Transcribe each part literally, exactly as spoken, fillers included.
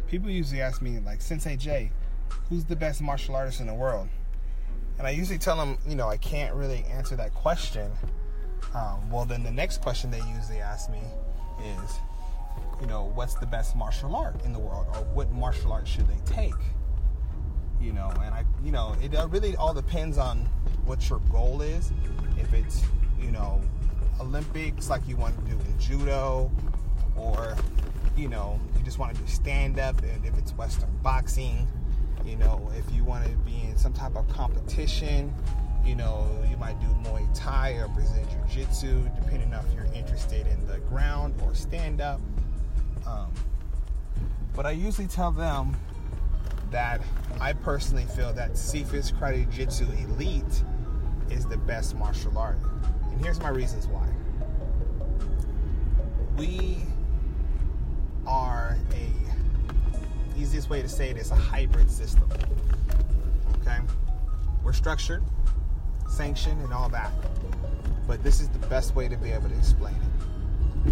people usually ask me, like, Sensei Jay, who's the best martial artist in the world? And I usually tell them, you know, I can't really answer that question. Um, well, then the next question they usually ask me is, you know, what's the best martial art in the world? Or what martial art should they take? You know, and I, you know, it really all depends on what your goal is. If it's, you know, Olympics like you want to do in judo, or, you know, you just want to do stand-up, and if it's Western boxing, you know, if you want to be in some type of competition, you know, you might do Muay Thai or Brazilian Jiu-Jitsu, depending on if you're interested in the ground or stand-up. Um, but I usually tell them that I personally feel that Cephas Karate Jiu-Jitsu Elite is the best martial art. And here's my reasons why. We are a, easiest way to say it is a hybrid system. Okay? We're structured, sanctioned, and all that. But this is the best way to be able to explain it.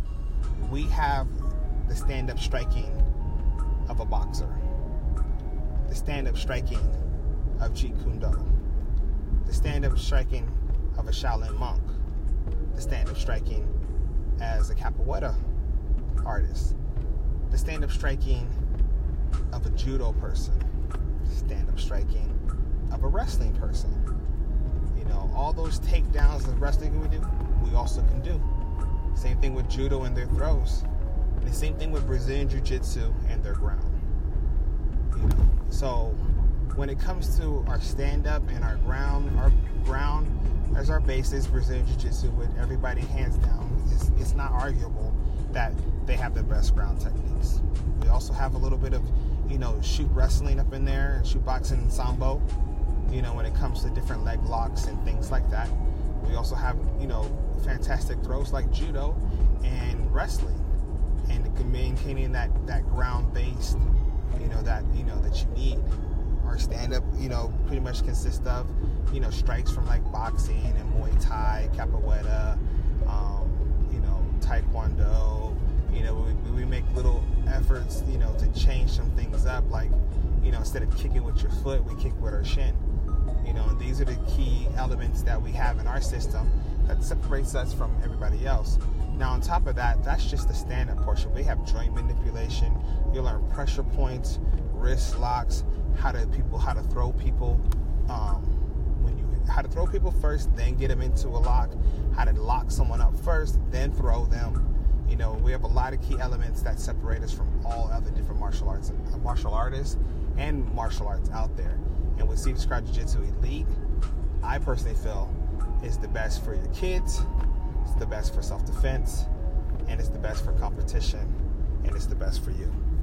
We have the stand-up striking of a boxer, the stand-up striking of Jeet Kune Do, the stand-up striking of a Shaolin monk, the stand-up striking as a capoeira artist, the stand-up striking of a judo person, stand-up striking of a wrestling person. You know, all those takedowns of wrestling we do, we also can do. Same thing with judo and their throws. And the same thing with Brazilian Jiu-Jitsu and their ground. You know, so when it comes to our stand-up and our ground, our ground as our basis, Brazilian Jiu-Jitsu, with everybody hands down, it's, it's not arguable that they have the best ground techniques. We also have a little bit of, you know, shoot wrestling up in there, and shoot boxing and sambo, you know, when it comes to different leg locks and things like that. We also have, you know, fantastic throws like judo and wrestling, and maintaining that, that ground-based, you know, that, you know, that you need. Our stand-up, you know, pretty much consists of, you know, strikes from like boxing and Muay Thai, capoeira, um, you know, Taekwondo. You know, we, we make little efforts, you know, to change some things up. Like, you know, instead of kicking with your foot, we kick with our shin. You know, and these are the key elements that we have in our system that separates us from everybody else. Now, on top of that, that's just the stand-up portion. We have joint manipulation. You'll learn pressure points, wrist locks, how to people, how to throw people, um, when you, how to throw people first, then get them into a lock, how to lock someone up first, then throw them. You know, we have a lot of key elements that separate us from all other different martial arts, uh, martial artists and martial arts out there. And with Cephas Karate Jiu-Jitsu Elite, I personally feel is the best for your kids, it's the best for self-defense, and it's the best for competition, and it's the best for you.